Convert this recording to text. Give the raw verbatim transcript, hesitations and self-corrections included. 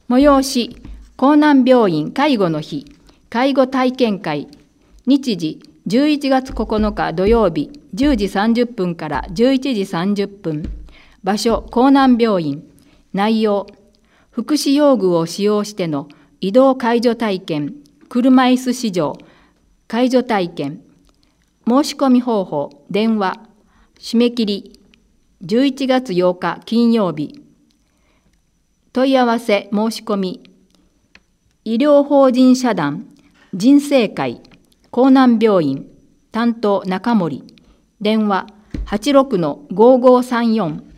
催し、江南病院介護の日、介護体験会、日時じゅういちがつここのか土曜日じゅうじさんじゅっぷんからじゅういちじさんじゅっぷん、場所江南病院、内容、福祉用具を使用しての移動介助体験、車椅子試乗、介助体験、申し込み方法、電話、締め切り、じゅういちがつようか金曜日、問い合わせ申し込み、医療法人社団、人生会、江南病院、担当中森、電話はちろくのごーごーさんよん